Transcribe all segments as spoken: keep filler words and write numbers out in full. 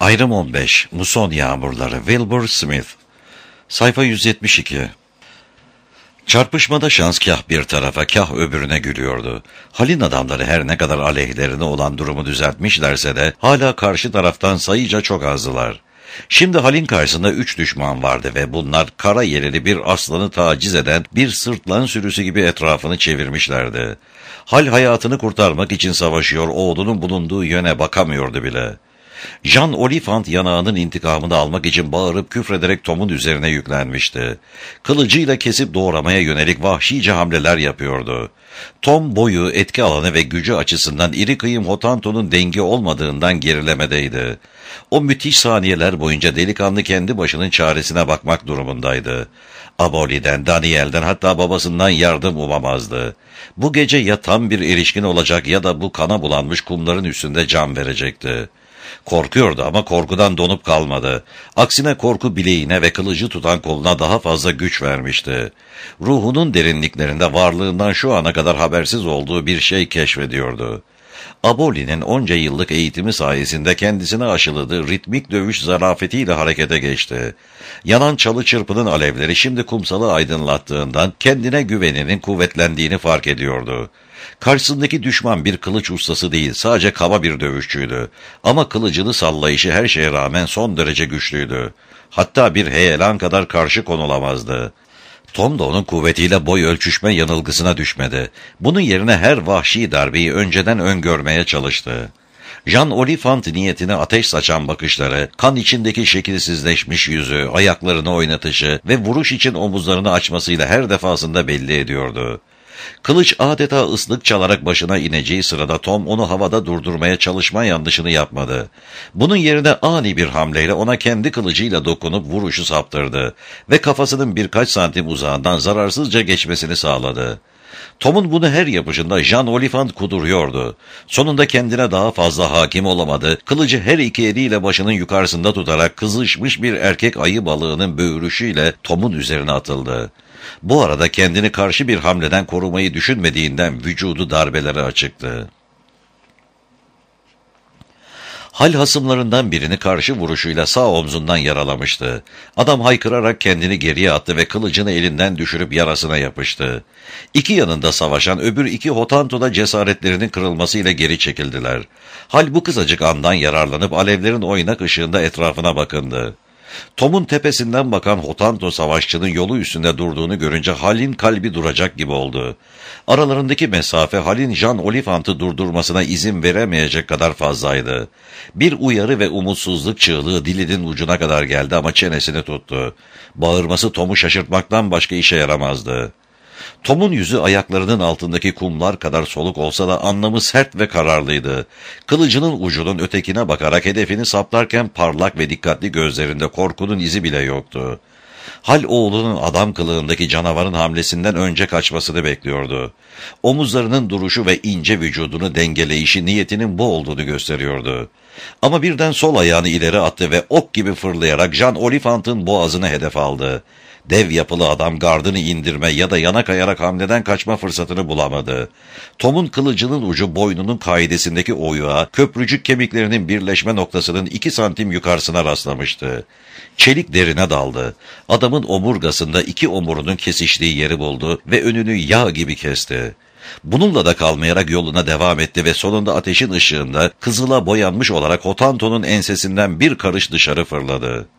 Ayrım on beş. Muson Yağmurları. Wilbur Smith. Sayfa yüz yetmiş iki. Çarpışmada şans kah bir tarafa kah öbürüne gülüyordu. Hal'in adamları her ne kadar aleyhlerine olan durumu düzeltmişlerse de hala karşı taraftan sayıca çok azdılar. Şimdi Hal'in karşısında üç düşman vardı ve bunlar kara yeleli bir aslanı taciz eden bir sırtlan sürüsü gibi etrafını çevirmişlerdi. Hal hayatını kurtarmak için savaşıyor, oğlunun bulunduğu yöne bakamıyordu bile. Jean Oliphant yanağının intikamını almak için bağırıp küfrederek Tom'un üzerine yüklenmişti. Kılıcıyla kesip doğramaya yönelik vahşice hamleler yapıyordu. Tom boyu, etki alanı ve gücü açısından iri kıyım Hotanto'nun dengi olmadığından gerilemedeydi. O müthiş saniyeler boyunca delikanlı kendi başının çaresine bakmak durumundaydı. Aboli'den, Daniel'den, hatta babasından yardım umamazdı. Bu gece ya tam bir erişkin olacak ya da bu kana bulanmış kumların üstünde can verecekti. Korkuyordu ama korkudan donup kalmadı. Aksine korku bileğine ve kılıcı tutan koluna daha fazla güç vermişti. Ruhunun derinliklerinde varlığından şu ana kadar habersiz olduğu bir şey keşfediyordu. Aboli'nin onca yıllık eğitimi sayesinde kendisine aşıladığı ritmik dövüş zarafetiyle harekete geçti. Yanan çalı çırpının alevleri şimdi kumsalı aydınlattığından kendine güveninin kuvvetlendiğini fark ediyordu. Karşısındaki düşman bir kılıç ustası değil, sadece kaba bir dövüşçüydü. Ama kılıcını sallayışı her şeye rağmen son derece güçlüydü. Hatta bir heyelan kadar karşı konulamazdı. Tom da onun kuvvetiyle boy ölçüşme yanılgısına düşmedi. Bunun yerine her vahşi darbeyi önceden öngörmeye çalıştı. Jean Oliphant niyetine ateş saçan bakışları, kan içindeki şekilsizleşmiş yüzü, ayaklarını oynatışı ve vuruş için omuzlarını açmasıyla her defasında belli ediyordu. Kılıç adeta ıslık çalarak başına ineceği sırada Tom onu havada durdurmaya çalışma yanlışını yapmadı. Bunun yerine ani bir hamleyle ona kendi kılıcıyla dokunup vuruşu saptırdı ve kafasının birkaç santim uzağından zararsızca geçmesini sağladı. Tom'un bunu her yapışında Jean Oliphant kuduruyordu. Sonunda kendine daha fazla hakim olamadı. Kılıcı her iki eliyle başının yukarısında tutarak kızışmış bir erkek ayı balığının böğürüşüyle Tom'un üzerine atıldı. Bu arada kendini karşı bir hamleden korumayı düşünmediğinden vücudu darbelere açıktı. Hal hasımlarından birini karşı vuruşuyla sağ omzundan yaralamıştı. Adam haykırarak kendini geriye attı ve kılıcını elinden düşürüp yarasına yapıştı. İki yanında savaşan öbür iki Hotanto da cesaretlerinin kırılmasıyla geri çekildiler. Hal bu kısacık andan yararlanıp alevlerin oynak ışığında etrafına bakındı. Tom'un tepesinden bakan Hotanto savaşçının yolu üstünde durduğunu görünce Hal'in kalbi duracak gibi oldu. Aralarındaki mesafe Hal'in Jean Oliphant'ı durdurmasına izin veremeyecek kadar fazlaydı. Bir uyarı ve umutsuzluk çığlığı dilinin ucuna kadar geldi ama çenesini tuttu. Bağırması Tom'u şaşırtmaktan başka işe yaramazdı. Tom'un yüzü ayaklarının altındaki kumlar kadar soluk olsa da anlamı sert ve kararlıydı. Kılıcının ucunun ötekine bakarak hedefini saplarken parlak ve dikkatli gözlerinde korkunun izi bile yoktu. Hal oğlunun adam kılığındaki canavarın hamlesinden önce kaçmasını bekliyordu. Omuzlarının duruşu ve ince vücudunu dengeleyişi niyetinin bu olduğunu gösteriyordu. Ama birden sol ayağını ileri attı ve ok gibi fırlayarak Jean Oliphant'ın boğazını hedef aldı. Dev yapılı adam gardını indirme ya da yana kayarak hamleden kaçma fırsatını bulamadı. Tom'un kılıcının ucu boynunun kaidesindeki oyuğa, köprücük kemiklerinin birleşme noktasının iki santim yukarısına rastlamıştı. Çelik derine daldı. Adamın omurgasında iki omurunun kesiştiği yeri buldu ve önünü yağ gibi kesti. Bununla da kalmayarak yoluna devam etti ve sonunda ateşin ışığında kızıla boyanmış olarak Hotanto'nun ensesinden bir karış dışarı fırladı.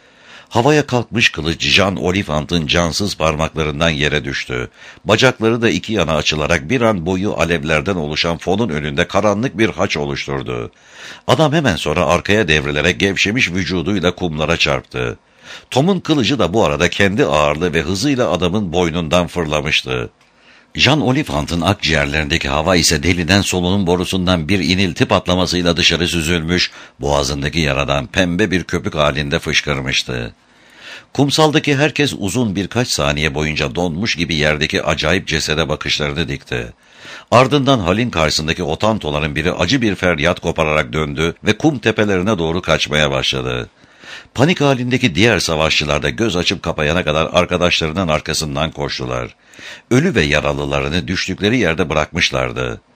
Havaya kalkmış kılıç Jean Oliphant'ın cansız parmaklarından yere düştü. Bacakları da iki yana açılarak bir an boyu alevlerden oluşan fonun önünde karanlık bir haç oluşturdu. Adam hemen sonra arkaya devrilerek gevşemiş vücuduyla kumlara çarptı. Tom'un kılıcı da bu arada kendi ağırlığı ve hızıyla adamın boynundan fırlamıştı. Jean Oliphant'ın akciğerlerindeki hava ise deliden solunum borusundan bir inilti patlamasıyla dışarı süzülmüş, boğazındaki yaradan pembe bir köpük halinde fışkırmıştı. Kumsaldaki herkes uzun birkaç saniye boyunca donmuş gibi yerdeki acayip cesede bakışlarını dikti. Ardından Hal'in karşısındaki Hotantoların biri acı bir feryat kopararak döndü ve kum tepelerine doğru kaçmaya başladı. Panik halindeki diğer savaşçılar da göz açıp kapayana kadar arkadaşlarının arkasından koştular. Ölü ve yaralılarını düştükleri yerde bırakmışlardı.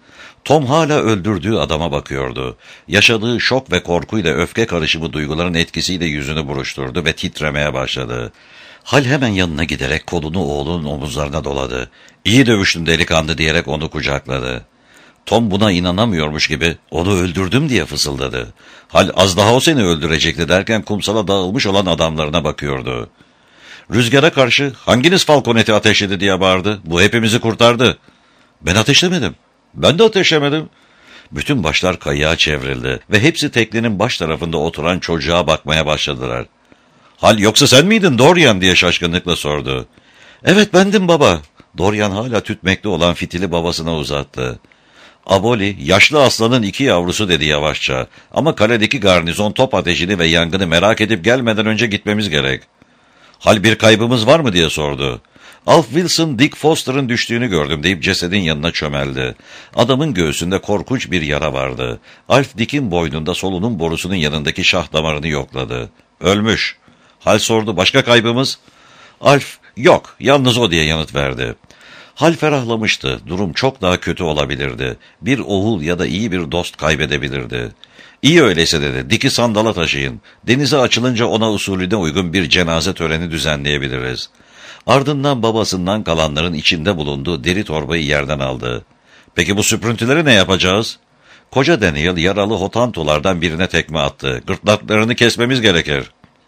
Tom hala öldürdüğü adama bakıyordu. Yaşadığı şok ve korkuyla öfke karışımı duyguların etkisiyle yüzünü buruşturdu ve titremeye başladı. Hal hemen yanına giderek kolunu oğlunun omuzlarına doladı. "İyi dövüştün delikanlı," diyerek onu kucakladı. Tom buna inanamıyormuş gibi "Onu öldürdüm," diye fısıldadı. Hal "Az daha o seni öldürecekti," derken kumsala dağılmış olan adamlarına bakıyordu. Rüzgara karşı "Hanginiz Falconet'i ateşledi?" diye bağırdı. "Bu hepimizi kurtardı." "Ben ateşlemedim." "Ben de ateşlemedim." Bütün başlar kayığa çevrildi ve hepsi teknenin baş tarafında oturan çocuğa bakmaya başladılar. "Hal yoksa sen miydin Dorian?" diye şaşkınlıkla sordu. "Evet bendim baba." Dorian hala tütmekte olan fitili babasına uzattı. "Aboli, yaşlı aslanın iki yavrusu," dedi yavaşça. "Ama kaledeki garnizon top ateşini ve yangını merak edip gelmeden önce gitmemiz gerek." "Hal bir kaybımız var mı?" diye sordu. "Alf Wilson, Dick Foster'ın düştüğünü gördüm," deyip cesedin yanına çömeldi. Adamın göğsünde korkunç bir yara vardı. Alf Dick'in boynunda solunum borusunun yanındaki şah damarını yokladı. "Ölmüş." Hal sordu. "Başka kaybımız?" Alf, "Yok, yalnız o," diye yanıt verdi. Hal ferahlamıştı. Durum çok daha kötü olabilirdi. Bir oğul ya da iyi bir dost kaybedebilirdi. "İyi öyleyse," dedi. "Dick'i sandala taşıyın. Denize açılınca ona usulüne uygun bir cenaze töreni düzenleyebiliriz." Ardından babasından kalanların içinde bulunduğu deri torbayı yerden aldı. "Peki bu süprüntüleri ne yapacağız?" Koca Daniel yaralı hotantolardan birine tekme attı. "Gırtlaklarını kesmemiz gerekir."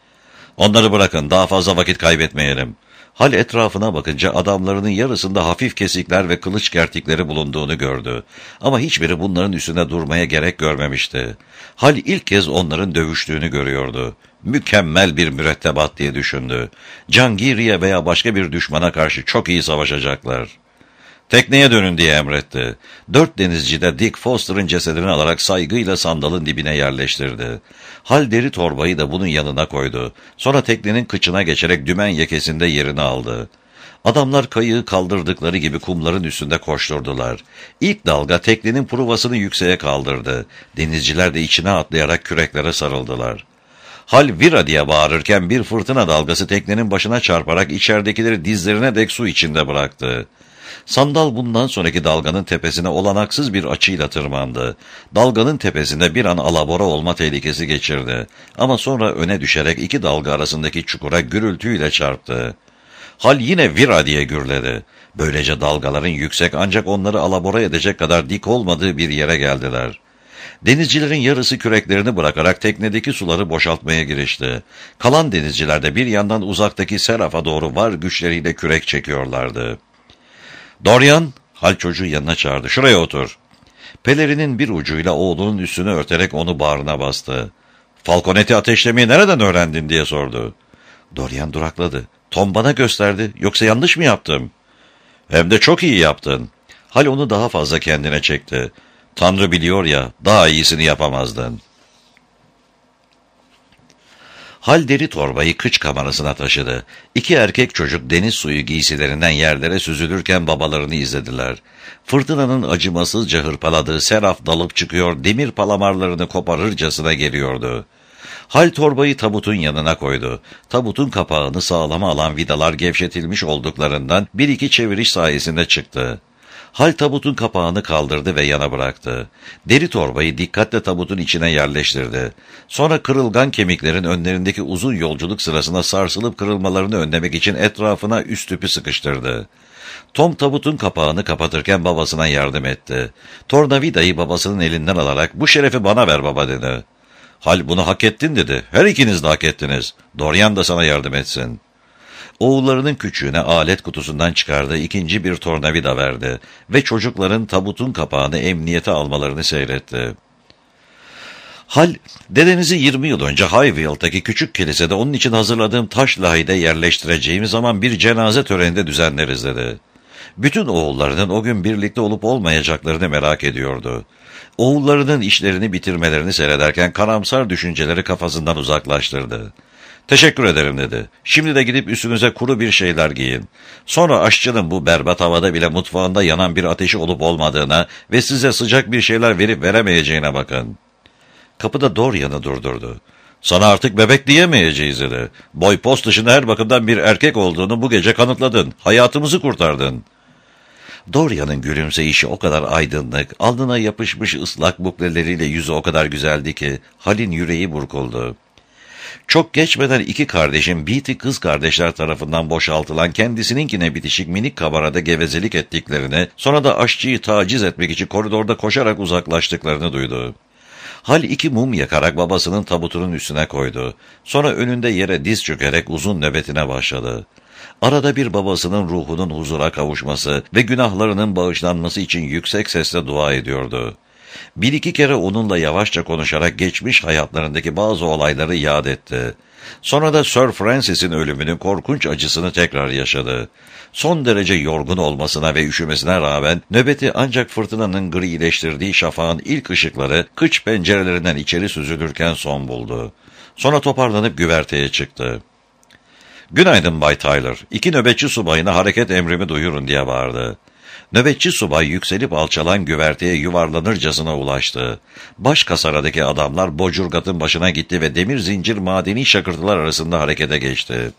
"Onları bırakın, daha fazla vakit kaybetmeyelim." Hal etrafına bakınca adamlarının yarısında hafif kesikler ve kılıç kertikleri bulunduğunu gördü. Ama hiçbiri bunların üstüne durmaya gerek görmemişti. Hal ilk kez onların dövüştüğünü görüyordu. Mükemmel bir mürettebat diye düşündü. Cangiri'ye veya başka bir düşmana karşı çok iyi savaşacaklar. "Tekneye dönün," diye emretti. Dört denizci de Dick Foster'ın cesedini alarak saygıyla sandalın dibine yerleştirdi. Hal deri torbayı da bunun yanına koydu. Sonra teknenin kıçına geçerek dümen yekesinde yerini aldı. Adamlar kayığı kaldırdıkları gibi kumların üstünde koşturdular. İlk dalga teknenin pruvasını yükseğe kaldırdı. Denizciler de içine atlayarak küreklere sarıldılar. Hal "Vira!" diye bağırırken bir fırtına dalgası teknenin başına çarparak içeridekileri dizlerine dek su içinde bıraktı. Sandal bundan sonraki dalganın tepesine olanaksız bir açıyla tırmandı. Dalganın tepesinde bir an alabora olma tehlikesi geçirdi. Ama sonra öne düşerek iki dalga arasındaki çukura gürültüyle çarptı. Hal yine "Vira!" diye gürledi. Böylece dalgaların yüksek ancak onları alabora edecek kadar dik olmadığı bir yere geldiler. Denizcilerin yarısı küreklerini bırakarak teknedeki suları boşaltmaya girişti. Kalan denizciler de bir yandan uzaktaki Seraf'a doğru var güçleriyle kürek çekiyorlardı. "Dorian," Hal çocuğu yanına çağırdı. "Şuraya otur." Pelerinin bir ucuyla oğlunun üstünü örterek onu bağrına bastı. "Falconet'i ateşlemeyi nereden öğrendin?" diye sordu. Dorian durakladı. "Tom bana gösterdi. Yoksa yanlış mı yaptım?" "Hem de çok iyi yaptın." Hal onu daha fazla kendine çekti. "Tanrı biliyor ya, daha iyisini yapamazdın." Hal deri torbayı kıç kamerasına taşıdı. İki erkek çocuk deniz suyu giysilerinden yerlere süzülürken babalarını izlediler. Fırtınanın acımasızca hırpaladığı Seraf dalıp çıkıyor, demir palamarlarını koparırcasına geliyordu. Hal torbayı tabutun yanına koydu. Tabutun kapağını sağlama alan vidalar gevşetilmiş olduklarından bir iki çeviriş sayesinde çıktı. Hal tabutun kapağını kaldırdı ve yana bıraktı. Deri torbayı dikkatle tabutun içine yerleştirdi. Sonra kırılgan kemiklerin önlerindeki uzun yolculuk sırasında sarsılıp kırılmalarını önlemek için etrafına üst tüpü sıkıştırdı. Tom tabutun kapağını kapatırken babasına yardım etti. Tornavidayı babasının elinden alarak "Bu şerefi bana ver baba," dedi. Hal "Bunu hak ettin," dedi. "Her ikiniz de hak ettiniz. Dorian da sana yardım etsin." Oğullarının küçüğüne alet kutusundan çıkardığı ikinci bir tornavida verdi ve çocukların tabutun kapağını emniyete almalarını seyretti. Hal, "Dedenizi yirmi yıl önce Highville'daki küçük kilisede onun için hazırladığım taş lahide yerleştireceğim zaman bir cenaze töreninde düzenleriz," dedi. Bütün oğullarının o gün birlikte olup olmayacaklarını merak ediyordu. Oğullarının işlerini bitirmelerini seyrederken karamsar düşünceleri kafasından uzaklaştırdı. "Teşekkür ederim," dedi. "Şimdi de gidip üstünüze kuru bir şeyler giyin. Sonra aşçının bu berbat havada bile mutfağında yanan bir ateşi olup olmadığına ve size sıcak bir şeyler verip veremeyeceğine bakın." Kapıda Dorian'ı durdurdu. "Sana artık bebek diyemeyeceğiz," dedi. "Boy post dışında her bakımdan bir erkek olduğunu bu gece kanıtladın. Hayatımızı kurtardın." Dorian'ın gülümseyişi o kadar aydınlık, alnına yapışmış ıslak bukleleriyle yüzü o kadar güzeldi ki Hal'in yüreği burkuldu. Çok geçmeden iki kardeşin Beatty kız kardeşler tarafından boşaltılan kendisininkine bitişik minik kabarada gevezelik ettiklerini, sonra da aşçıyı taciz etmek için koridorda koşarak uzaklaştıklarını duydu. Hal iki mum yakarak babasının tabutunun üstüne koydu. Sonra önünde yere diz çökerek uzun nöbetine başladı. Arada bir babasının ruhunun huzura kavuşması ve günahlarının bağışlanması için yüksek sesle dua ediyordu. Bir iki kere onunla yavaşça konuşarak geçmiş hayatlarındaki bazı olayları yad etti. Sonra da Sir Francis'in ölümünün korkunç acısını tekrar yaşadı. Son derece yorgun olmasına ve üşümesine rağmen nöbeti ancak fırtınanın grileştirdiği şafağın ilk ışıkları kıç pencerelerinden içeri süzülürken son buldu. Sonra toparlanıp güverteye çıktı. "Günaydın Bay Tyler. İki nöbetçi subayına hareket emrimi duyurun," diye bağırdı. Nöbetçi subay yükselip alçalan güverteye yuvarlanırcasına ulaştı. Baş kasaradaki adamlar bocurgatın başına gitti ve demir zincir madeni şakırtılar arasında harekete geçti.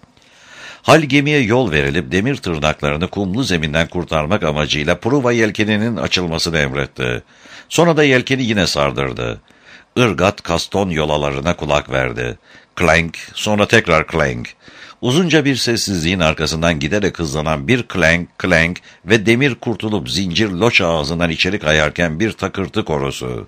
Hal gemiye yol verilip demir tırnaklarını kumlu zeminden kurtarmak amacıyla pruva yelkeninin açılmasını emretti. Sonra da yelkeni yine sardırdı. Irgat kaston yolalarına kulak verdi. Clank, sonra tekrar clank. Uzunca bir sessizliğin arkasından giderek hızlanan bir clank clank ve demir kurtulup zincir loç ağzından içeri kayarken bir takırtı korosu.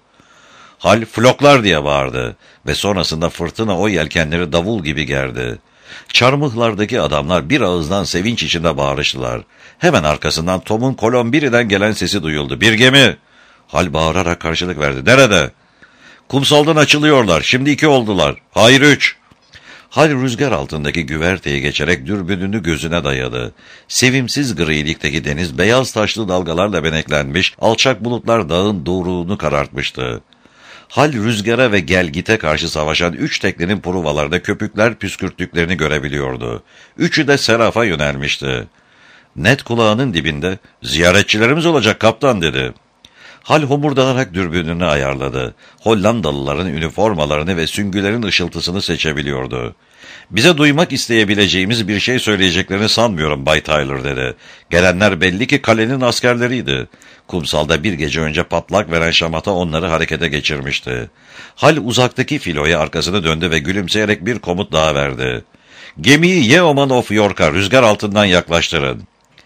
Hal "Floklar!" diye bağırdı ve sonrasında fırtına o yelkenleri davul gibi gerdi. Çarmıhlardaki adamlar bir ağızdan sevinç içinde bağırıştılar. Hemen arkasından Tom'un Kolombiri'den gelen sesi duyuldu. "Bir gemi!" Hal bağırarak karşılık verdi. "Nerede?" "Kumsaldan açılıyorlar. Şimdi iki oldular. Hayır üç." Hal rüzgar altındaki güverteye geçerek dürbününü gözüne dayadı. Sevimsiz grilikteki deniz beyaz taşlı dalgalarla beneklenmiş, alçak bulutlar dağın doğruğunu karartmıştı. Hal rüzgara ve gelgite karşı savaşan üç teknenin pruvalarda köpükler püskürttüklerini görebiliyordu. Üçü de Seraf'a yönelmişti. Ned kulağının dibinde "Ziyaretçilerimiz olacak kaptan," dedi. Hal homurdanarak dürbününü ayarladı. Hollandalıların üniformalarını ve süngülerin ışıltısını seçebiliyordu. "Bize duymak isteyebileceğimiz bir şey söyleyeceklerini sanmıyorum Bay Tyler," dedi. "Gelenler belli ki kalenin askerleriydi. Kumsalda bir gece önce patlak veren şamata onları harekete geçirmişti." Hal uzaktaki filoya arkasını döndü ve gülümseyerek bir komut daha verdi. "Gemiyi Yeoman of York'a rüzgar altından yaklaştırın."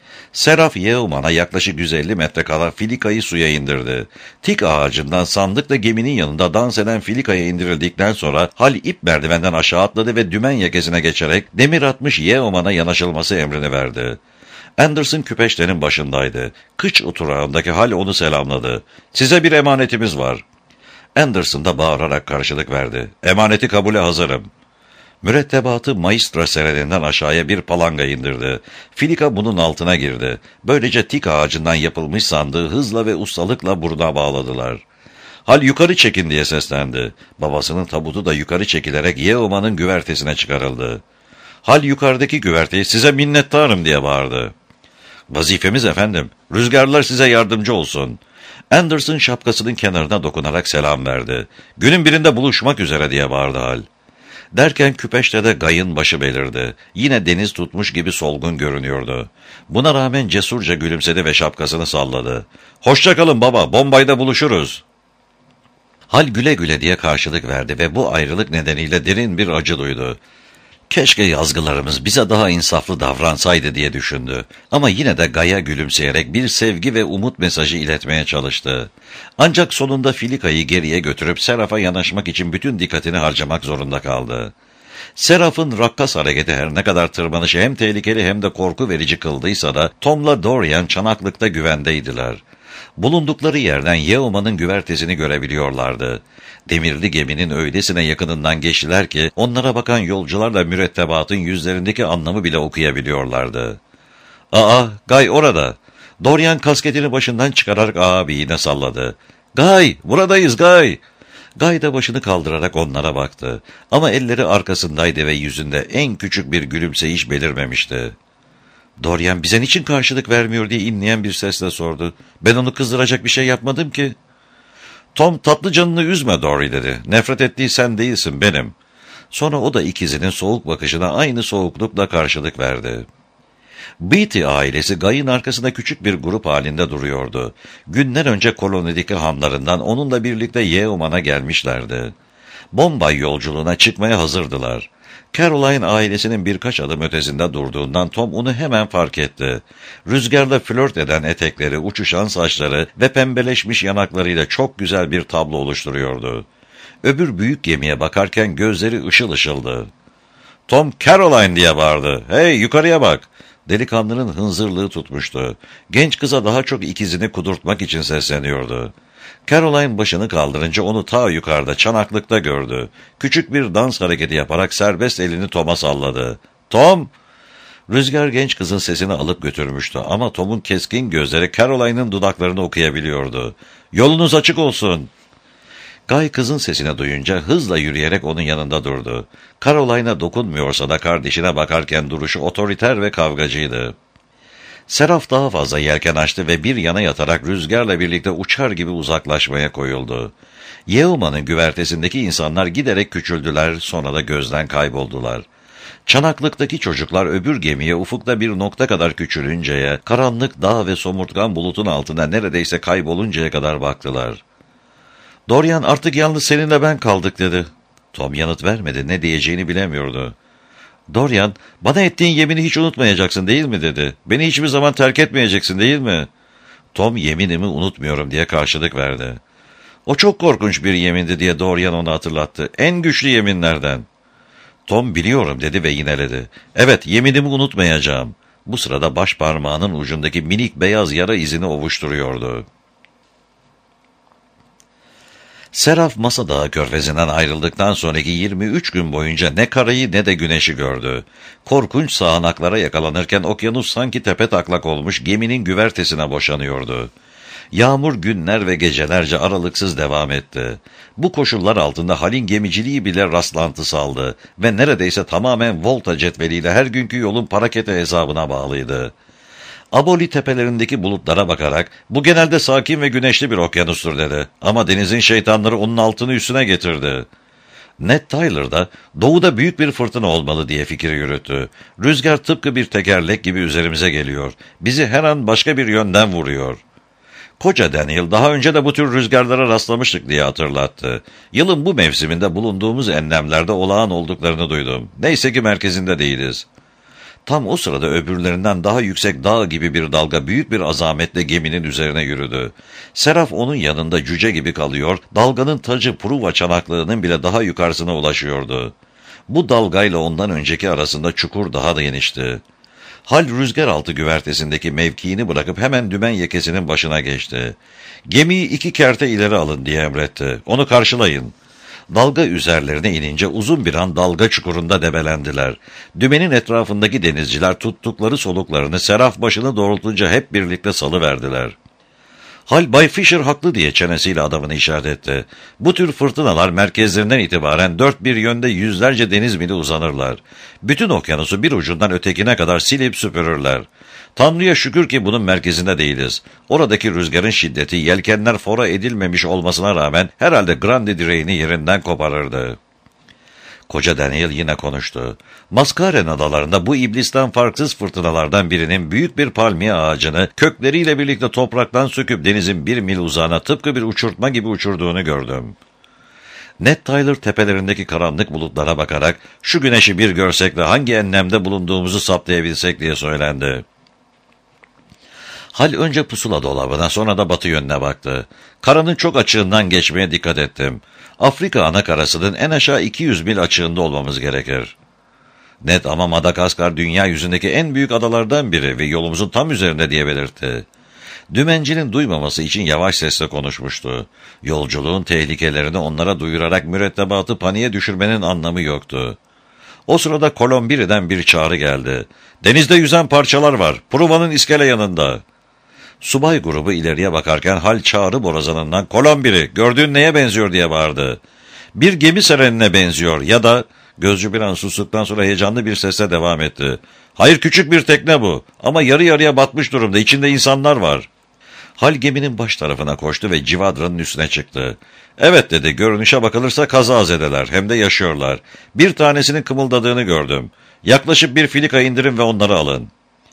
Seraf Yeoman'a yaklaşık yüz elli metre kala filikayı suya indirdi. Tik ağacından sandıkla geminin yanında dans eden filikaya indirildikten sonra Hal ip merdivenden aşağı atladı ve dümen yakasına geçerek demir atmış Yeoman'a yanaşılması emrini verdi. Anderson küpeştenin başındaydı. Kıç oturağındaki Hal onu selamladı. "Size bir emanetimiz var." Anderson da bağırarak karşılık verdi. "Emaneti kabule hazırım." Mürettebatı Maistra sereninden aşağıya bir palanga indirdi. Filika bunun altına girdi. Böylece tik ağacından yapılmış sandığı hızla ve ustalıkla buruna bağladılar. Hal "Yukarı çekin," diye seslendi. Babasının tabutu da yukarı çekilerek Yeoman'ın güvertesine çıkarıldı. Hal yukarıdaki güverteyi "Size minnettarım," diye bağırdı. "Vazifemiz efendim. Rüzgarlar size yardımcı olsun." Anderson şapkasının kenarına dokunarak selam verdi. "Günün birinde buluşmak üzere," diye bağırdı Hal. Derken küpeşte de Gay'ın başı belirdi. Yine deniz tutmuş gibi solgun görünüyordu. Buna rağmen cesurca gülümsedi ve şapkasını salladı. "Hoşça kalın baba, Bombay'da buluşuruz." Hal güle güle diye karşılık verdi ve bu ayrılık nedeniyle derin bir acı duydu. Keşke yazgılarımız bize daha insaflı davransaydı diye düşündü. Ama yine de Gay'a gülümseyerek bir sevgi ve umut mesajı iletmeye çalıştı. Ancak sonunda filikayı geriye götürüp Seraf'a yanaşmak için bütün dikkatini harcamak zorunda kaldı. Seraf'ın rakkas hareketi her ne kadar tırmanışı hem tehlikeli hem de korku verici kıldıysa da Tom'la Dorian çanaklıkta güvendeydiler. Bulundukları yerden Yeoman'ın güvertesini görebiliyorlardı. Demirli geminin öylesine yakınından geçtiler ki onlara bakan yolcularla mürettebatın yüzlerindeki anlamı bile okuyabiliyorlardı. "Aa, Gay orada." Dorian kasketini başından çıkararak ağabeyine salladı. "Gay, buradayız Gay." Gay da başını kaldırarak onlara baktı. Ama elleri arkasındaydı ve yüzünde en küçük bir gülümseyiş belirmemişti. Dorian bize niçin karşılık vermiyor diye inleyen bir sesle sordu. "Ben onu kızdıracak bir şey yapmadım ki." "Tom, tatlı canını üzme Dory," dedi. "Nefret ettiği sen değilsin, benim." Sonra o da ikizinin soğuk bakışına aynı soğuklukla karşılık verdi. Beatty ailesi Guy'ın arkasında küçük bir grup halinde duruyordu. Günler önce kolonideki hanlarından onunla birlikte Yeoman'a gelmişlerdi. Bombay yolculuğuna çıkmaya hazırdılar. Caroline ailesinin birkaç adım ötesinde durduğundan Tom onu hemen fark etti. Rüzgarla flört eden etekleri, uçuşan saçları ve pembeleşmiş yanaklarıyla çok güzel bir tablo oluşturuyordu. Öbür büyük gemiye bakarken gözleri ışıl ışıldı. Tom, Caroline diye bağırdı. Hey, yukarıya bak. Delikanlının hınzırlığı tutmuştu. Genç kıza daha çok ikizini kudurtmak için sesleniyordu. Caroline başını kaldırınca onu ta yukarıda çanaklıkta gördü. Küçük bir dans hareketi yaparak serbest elini Tom'a salladı. Tom! Rüzgar genç kızın sesini alıp götürmüştü ama Tom'un keskin gözleri Caroline'ın dudaklarını okuyabiliyordu. Yolunuz açık olsun. Guy kızın sesini duyunca hızla yürüyerek onun yanında durdu. Caroline'a dokunmuyorsa da kardeşine bakarken duruşu otoriter ve kavgacıydı. Seraf daha fazla yelken açtı ve bir yana yatarak rüzgarla birlikte uçar gibi uzaklaşmaya koyuldu. Yeoman'ın güvertesindeki insanlar giderek küçüldüler, sonra da gözden kayboldular. Çanaklıktaki çocuklar öbür gemiye ufukta bir nokta kadar küçülünceye, karanlık dağ ve somurtkan bulutun altına neredeyse kayboluncaya kadar baktılar. Dorian, artık yalnız seninle ben kaldık dedi. Tom yanıt vermedi, ne diyeceğini bilemiyordu. Dorian, bana ettiğin yemini hiç unutmayacaksın değil mi dedi. Beni hiçbir zaman terk etmeyeceksin değil mi? Tom yeminimi unutmuyorum diye karşılık verdi. O çok korkunç bir yemindi diye Dorian onu hatırlattı. En güçlü yeminlerden. Tom biliyorum dedi ve yineledi. Evet, yeminimi unutmayacağım. Bu sırada baş parmağının ucundaki minik beyaz yara izini ovuşturuyordu. Seraf Masa Dağı körfezinden ayrıldıktan sonraki yirmi üç gün boyunca ne karayı ne de güneşi gördü. Korkunç sağanaklara yakalanırken okyanus sanki tepetaklak olmuş geminin güvertesine boşanıyordu. Yağmur günler ve gecelerce aralıksız devam etti. Bu koşullar altında Hal'in gemiciliği bile rastlantısaldı ve neredeyse tamamen volta cetveliyle her günkü yolun parakete hesabına bağlıydı. Aboli tepelerindeki bulutlara bakarak, bu genelde sakin ve güneşli bir okyanustur dedi. Ama denizin şeytanları onun altını üstüne getirdi. Ned Tyler da doğuda büyük bir fırtına olmalı diye fikir yürüttü. Rüzgar tıpkı bir tekerlek gibi üzerimize geliyor. Bizi her an başka bir yönden vuruyor. Koca Daniel daha önce de bu tür rüzgarlara rastlamıştık diye hatırlattı. Yılın bu mevsiminde bulunduğumuz enlemlerde olağan olduklarını duydum. Neyse ki merkezinde değiliz. Tam o sırada öbürlerinden daha yüksek dağ gibi bir dalga büyük bir azametle geminin üzerine yürüdü. Seraf onun yanında cüce gibi kalıyor, dalganın tacı Pruva çanaklığının bile daha yukarısına ulaşıyordu. Bu dalgayla ondan önceki arasında çukur daha da genişti. Hal rüzgar altı güvertesindeki mevkiini bırakıp hemen dümen yekesinin başına geçti. Gemiyi iki kerte ileri alın diye emretti. Onu karşılayın. Dalga üzerlerine inince uzun bir an dalga çukurunda debelendiler. Dümenin etrafındaki denizciler tuttukları soluklarını Seraf başını doğrultunca hep birlikte salıverdiler. Hal Bay Fisher haklı diye çenesiyle adamını işaret etti. Bu tür fırtınalar merkezlerinden itibaren dört bir yönde yüzlerce deniz mili uzanırlar. Bütün okyanusu bir ucundan ötekine kadar silip süpürürler. Tanrı'ya şükür ki bunun merkezinde değiliz. Oradaki rüzgarın şiddeti yelkenler fora edilmemiş olmasına rağmen herhalde Grande direğini yerinden koparırdı. Koca Daniel yine konuştu. Maskaren adalarında bu iblisten farksız fırtınalardan birinin büyük bir palmiye ağacını kökleriyle birlikte topraktan söküp denizin bir mil uzağına tıpkı bir uçurtma gibi uçurduğunu gördüm. Ned Tyler tepelerindeki karanlık bulutlara bakarak şu güneşi bir görsek de hangi enlemde bulunduğumuzu saptayabilsek diye söylendi. Hal önce pusula dolabına sonra da batı yönüne baktı. Karanın çok açığından geçmeye dikkat ettim. Afrika anakarasının en aşağı iki yüz mil açığında olmamız gerekir. Ned ama Madagaskar dünya yüzündeki en büyük adalardan biri ve yolumuzun tam üzerinde diye belirtti. Dümencinin duymaması için yavaş sesle konuşmuştu. Yolculuğun tehlikelerini onlara duyurarak mürettebatı paniğe düşürmenin anlamı yoktu. O sırada Kolombiri'den bir çağrı geldi. Denizde yüzen parçalar var. Pruva'nın iskele yanında. Subay grubu ileriye bakarken Hal çağrı borazanından Kolombiri gördüğün neye benziyor diye bağırdı. Bir gemi serenine benziyor ya da... Gözcü bir an sustuktan sonra heyecanlı bir sesle devam etti. Hayır, küçük bir tekne bu ama yarı yarıya batmış durumda, içinde insanlar var. Hal geminin baş tarafına koştu ve Civadran'ın üstüne çıktı. Evet dedi, görünüşe bakılırsa kazazedeler, hem de yaşıyorlar. Bir tanesinin kımıldadığını gördüm. Yaklaşıp bir filika indirin ve onları alın.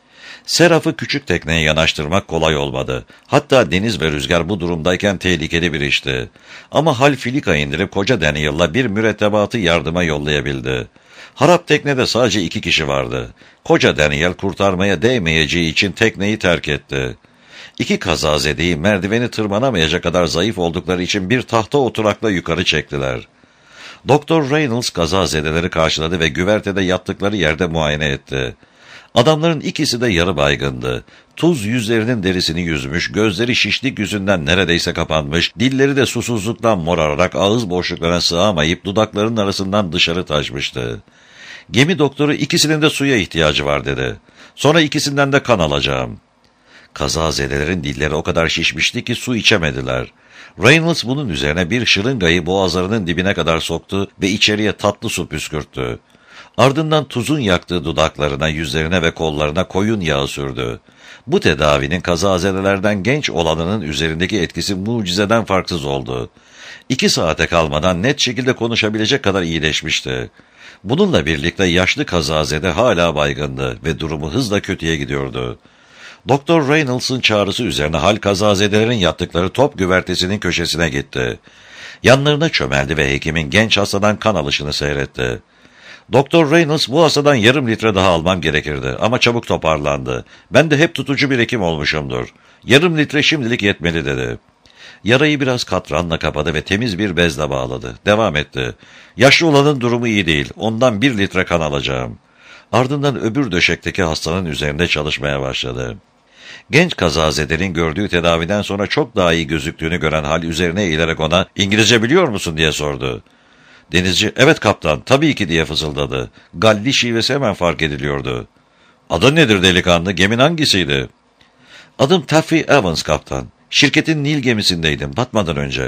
Seraf'ı küçük tekneye yanaştırmak kolay olmadı. Hatta deniz ve rüzgar bu durumdayken tehlikeli bir işti. Ama Hal filika indirip koca Daniel'la bir mürettebatı yardıma yollayabildi. Harap teknede sadece iki kişi vardı. Koca Daniel kurtarmaya değmeyeceği için tekneyi terk etti. İki kazazedeyi merdiveni tırmanamayacak kadar zayıf oldukları için bir tahta oturakla yukarı çektiler. Doktor Reynolds kazazedeleri karşıladı ve güvertede yattıkları yerde muayene etti. Adamların ikisi de yarı baygındı. Tuz yüzlerinin derisini yüzmüş, gözleri şişlik yüzünden neredeyse kapanmış, dilleri de susuzluktan morararak ağız boşluklarına sığamayıp dudaklarının arasından dışarı taşmıştı. Gemi doktoru ikisinin de suya ihtiyacı var dedi. Sonra ikisinden de kan alacağım. Kazazedelerin dilleri o kadar şişmişti ki su içemediler. Reynolds bunun üzerine bir şırıngayı boğazlarının dibine kadar soktu ve içeriye tatlı su püskürttü. Ardından tuzun yaktığı dudaklarına, yüzlerine ve kollarına koyun yağı sürdü. Bu tedavinin kazazedelerden genç olanının üzerindeki etkisi mucizeden farksız oldu. İki saate kalmadan net şekilde konuşabilecek kadar iyileşmişti. Bununla birlikte yaşlı kazazede hala baygındı ve durumu hızla kötüye gidiyordu. Doktor Reynolds'ın çağrısı üzerine Hal kazazedelerin yattıkları top güvertesinin köşesine gitti. Yanlarına çömeldi ve hekimin genç hastadan kan alışını seyretti. Doktor Reynolds, bu hastadan yarım litre daha almam gerekirdi ama çabuk toparlandı. Ben de hep tutucu bir hekim olmuşumdur. Yarım litre şimdilik yetmeli dedi. Yarayı biraz katranla kapadı ve temiz bir bezle bağladı. Devam etti. Yaşlı olanın durumu iyi değil. Ondan bir litre kan alacağım. Ardından öbür döşekteki hastanın üzerinde çalışmaya başladı. Genç kazazedenin gördüğü tedaviden sonra çok daha iyi gözüktüğünü gören Hal üzerine eğilerek ona "İngilizce biliyor musun?" diye sordu. Denizci "Evet kaptan, tabii ki" diye fısıldadı. Galli şivesi hemen fark ediliyordu. "Adın nedir delikanlı, gemin hangisiydi?" "Adım Taffy Evans kaptan. Şirketin Nil gemisindeydim, batmadan önce."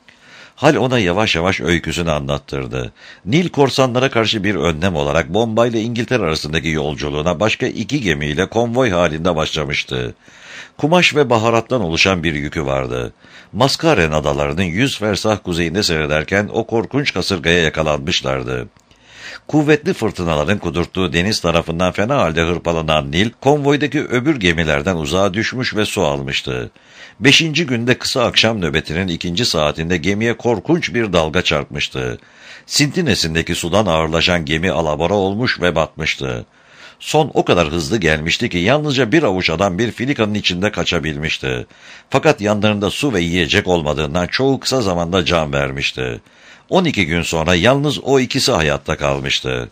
Hal ona yavaş yavaş öyküsünü anlattırdı. Nil korsanlara karşı bir önlem olarak Bombay ile İngiltere arasındaki yolculuğuna başka iki gemiyle konvoy halinde başlamıştı. Kumaş ve baharattan oluşan bir yükü vardı. Maskaren adalarının yüz fersah kuzeyinde seyrederken o korkunç kasırgaya yakalanmışlardı. Kuvvetli fırtınaların kudurttuğu deniz tarafından fena halde hırpalanan Nil, konvoydaki öbür gemilerden uzağa düşmüş ve su almıştı. Beşinci günde kısa akşam nöbetinin ikinci saatinde gemiye korkunç bir dalga çarpmıştı. Sintinesindeki sudan ağırlaşan gemi alabora olmuş ve batmıştı. Son o kadar hızlı gelmişti ki yalnızca bir avuç adam bir filikanın içinde kaçabilmişti. Fakat yanlarında su ve yiyecek olmadığından çoğu kısa zamanda can vermişti. on iki gün sonra yalnız o ikisi hayatta kalmıştı.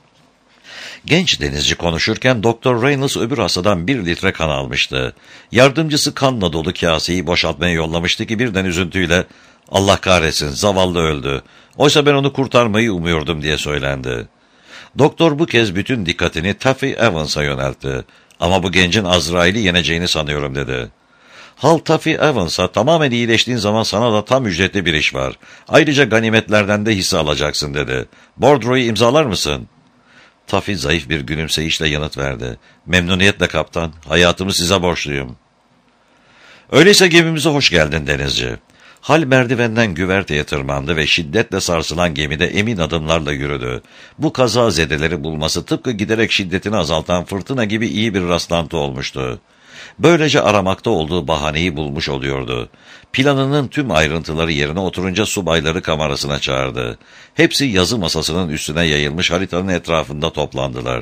Genç denizci konuşurken Doktor Reynolds öbür hastadan bir litre kan almıştı. Yardımcısı kanla dolu kaseyi boşaltmaya yollamıştı ki birden üzüntüyle "Allah kahretsin, zavallı öldü. Oysa ben onu kurtarmayı umuyordum" diye söylendi. Doktor bu kez bütün dikkatini Taffy Evans'a yöneltti. "Ama bu gencin Azrail'i yeneceğini sanıyorum" dedi. Hal Taffy Evans'a "Tamamen iyileştiğin zaman sana da tam ücretli bir iş var. Ayrıca ganimetlerden de hisse alacaksın" dedi. "Bordroyu imzalar mısın?" Taffy zayıf bir gülümseyişle yanıt verdi. "Memnuniyetle kaptan, hayatımı size borçluyum." "Öyleyse gemimize hoş geldin denizci." Hal merdivenden güverteye tırmandı ve şiddetle sarsılan gemide emin adımlarla yürüdü. Bu kazazedeleri bulması tıpkı giderek şiddetini azaltan fırtına gibi iyi bir rastlantı olmuştu. Böylece aramakta olduğu bahaneyi bulmuş oluyordu. Planının tüm ayrıntıları yerine oturunca subayları kamerasına çağırdı. Hepsi yazı masasının üstüne yayılmış haritanın etrafında toplandılar.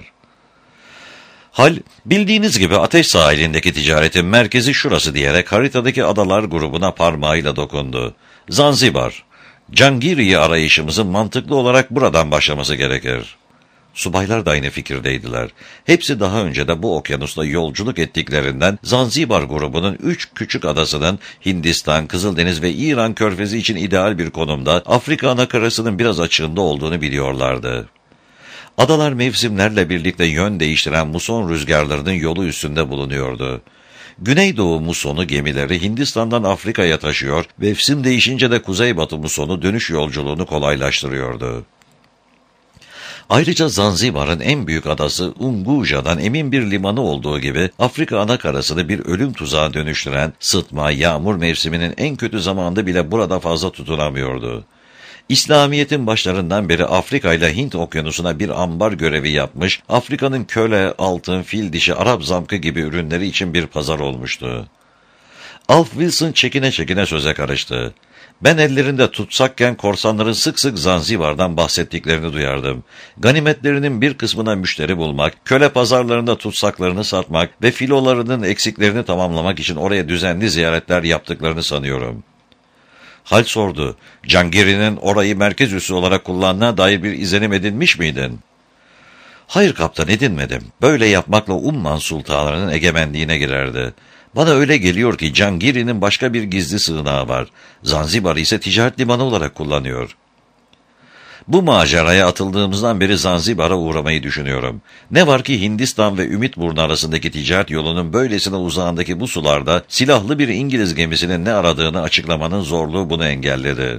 Hal, "Bildiğiniz gibi Ateş sahilindeki ticaretin merkezi şurası" diyerek haritadaki adalar grubuna parmağıyla dokundu. "Zanzibar. Cangiri'yi arayışımızın mantıklı olarak buradan başlaması gerekir." Subaylar da aynı fikirdeydiler. Hepsi daha önce de bu okyanusla yolculuk ettiklerinden Zanzibar grubunun üç küçük adasının Hindistan, Kızıldeniz ve İran körfezi için ideal bir konumda Afrika anakarasının biraz açığında olduğunu biliyorlardı. Adalar mevsimlerle birlikte yön değiştiren muson rüzgarlarının yolu üstünde bulunuyordu. Güneydoğu musonu gemileri Hindistan'dan Afrika'ya taşıyor, mevsim değişince de kuzeybatı musonu dönüş yolculuğunu kolaylaştırıyordu. Ayrıca Zanzibar'ın en büyük adası Unguja'dan emin bir limanı olduğu gibi Afrika anakarasını bir ölüm tuzağı dönüştüren sıtma, yağmur mevsiminin en kötü zamanında bile burada fazla tutunamıyordu. İslamiyet'in başlarından beri Afrika ile Hint okyanusuna bir ambar görevi yapmış, Afrika'nın köle, altın, fil dişi, Arap zamkı gibi ürünleri için bir pazar olmuştu. Alf Wilson çekine çekine söze karıştı. Ben ellerinde tutsakken korsanların sık sık Zanzibar'dan bahsettiklerini duyardım. Ganimetlerinin bir kısmına müşteri bulmak, köle pazarlarında tutsaklarını satmak ve filolarının eksiklerini tamamlamak için oraya düzenli ziyaretler yaptıklarını sanıyorum. Hal sordu. Cangiri'nin orayı merkez üssü olarak kullandığına dair bir izlenim edinmiş miydin? Hayır kaptan, edinmedim. Böyle yapmakla Umman sultanlarının egemenliğine girerdi. Bana öyle geliyor ki Cangiri'nin başka bir gizli sığınağı var. Zanzibar'ı ise ticaret limanı olarak kullanıyor. Bu maceraya atıldığımızdan beri Zanzibar'a uğramayı düşünüyorum. Ne var ki Hindistan ve Ümitburnu arasındaki ticaret yolunun böylesine uzağındaki bu sularda silahlı bir İngiliz gemisinin ne aradığını açıklamanın zorluğu bunu engelledi.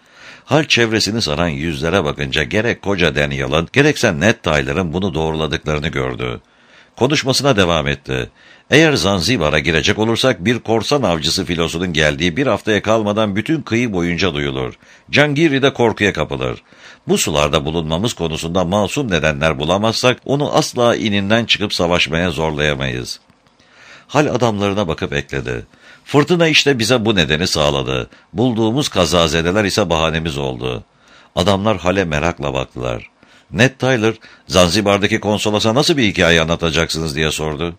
Hal çevresini saran yüzlere bakınca gerek koca Daniel'ın gerekse Ned Tyler'ın bunu doğruladıklarını gördü. Konuşmasına devam etti. Eğer Zanzibar'a girecek olursak bir korsan avcısı filosunun geldiği bir haftaya kalmadan bütün kıyı boyunca duyulur. Cangiri de korkuya kapılır. Bu sularda bulunmamız konusunda masum nedenler bulamazsak onu asla ininden çıkıp savaşmaya zorlayamayız. Hal adamlarına bakıp ekledi. Fırtına işte bize bu nedeni sağladı. Bulduğumuz kazazedeler ise bahanemiz oldu. Adamlar Hal'e merakla baktılar. Ned Tyler, Zanzibar'daki konsolosa nasıl bir hikaye anlatacaksınız diye sordu.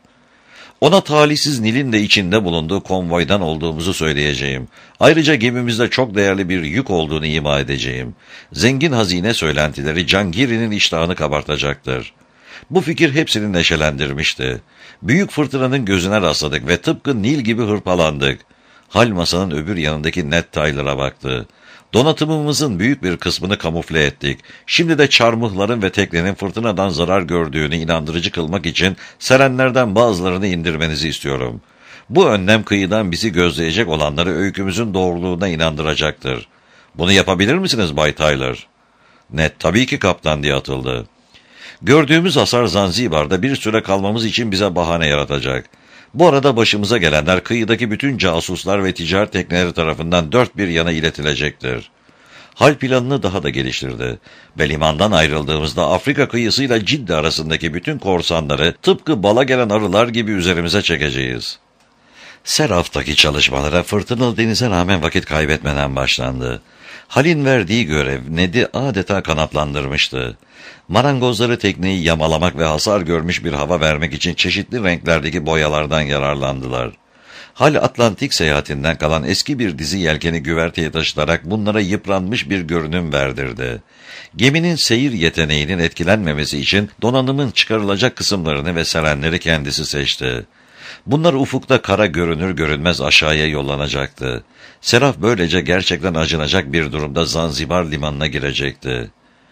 Ona talihsiz Nil'in de içinde bulunduğu konvoydan olduğumuzu söyleyeceğim. Ayrıca gemimizde çok değerli bir yük olduğunu ima edeceğim. Zengin hazine söylentileri Cangiri'nin iştahını kabartacaktır. Bu fikir hepsini neşelendirmişti. Büyük fırtınanın gözüne rastladık ve tıpkı Nil gibi hırpalandık. Hal masanın öbür yanındaki Ned Tyler'a baktı. Donatımımızın büyük bir kısmını kamufle ettik. Şimdi de çarmıhların ve teknenin fırtınadan zarar gördüğünü inandırıcı kılmak için serenlerden bazılarını indirmenizi istiyorum. Bu önlem kıyıdan bizi gözleyecek olanları öykümüzün doğruluğuna inandıracaktır. Bunu yapabilir misiniz Bay Tyler? Ned tabii ki kaptan diye atıldı. Gördüğümüz hasar Zanzibar'da bir süre kalmamız için bize bahane yaratacak. Bu arada başımıza gelenler kıyıdaki bütün casuslar ve ticaret tekneleri tarafından dört bir yana iletilecektir. Hal planını daha da geliştirdi ve limandan ayrıldığımızda Afrika kıyısıyla Cidde arasındaki bütün korsanları tıpkı bala gelen arılar gibi üzerimize çekeceğiz. Seraf'taki çalışmalara fırtınalı denize rağmen vakit kaybetmeden başlandı. Hal'in verdiği görev Ned'i adeta kanatlandırmıştı. Marangozları tekneyi yamalamak ve hasar görmüş bir hava vermek için çeşitli renklerdeki boyalardan yararlandılar. Hal Atlantik seyahatinden kalan eski bir dizi yelkeni güverteye taşıtarak bunlara yıpranmış bir görünüm verdirdi. Geminin seyir yeteneğinin etkilenmemesi için donanımın çıkarılacak kısımlarını ve serenleri kendisi seçti. Bunlar ufukta kara görünür görünmez aşağıya yollanacaktı. Seraf böylece gerçekten acınacak bir durumda Zanzibar limanına girecekti.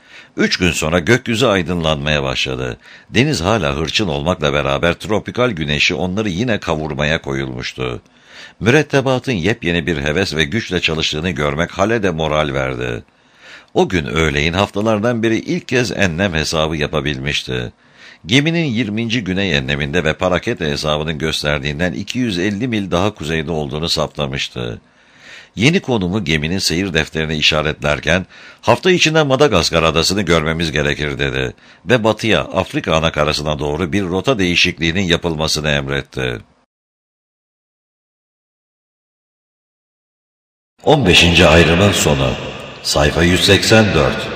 Üç gün sonra gökyüzü aydınlanmaya başladı. Deniz hala hırçın olmakla beraber tropikal güneşi onları yine kavurmaya koyulmuştu. Mürettebatın yepyeni bir heves ve güçle çalıştığını görmek Hal'e de moral verdi. O gün öğleyin haftalardan beri ilk kez enlem hesabı yapabilmişti. Geminin yirminci güney enleminde ve Parakete hesabının gösterdiğinden iki yüz elli mil daha kuzeyde olduğunu saptamıştı. Yeni konumu geminin seyir defterine işaretlerken, hafta içinde Madagaskar adasını görmemiz gerekir dedi ve batıya, Afrika anakarasına doğru bir rota değişikliğinin yapılmasını emretti. on beşinci ayrımın sonu. Sayfa yüz seksen dört.